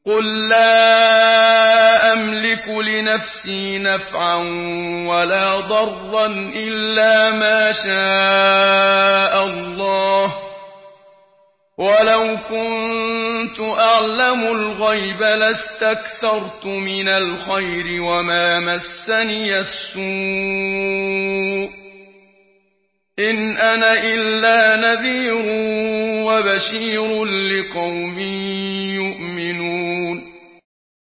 قُل لَّا أَمْلِكُ لِنَفْسِي نَفْعًا وَلَا ضَرًّا إِلَّا مَا شَاءَ اللَّهُ ۚ وَلَوْ كُنتُ أَعْلَمُ الْغَيْبَ لَاسْتَكْثَرْتُ مِنَ الْخَيْرِ وَمَا مَسَّنِيَ السُّوءُ ۚ إِنْ أَنَا إِلَّا نَذِيرٌ وَبَشِيرٌ لِّقَوْمٍ يُؤْمِنُونَ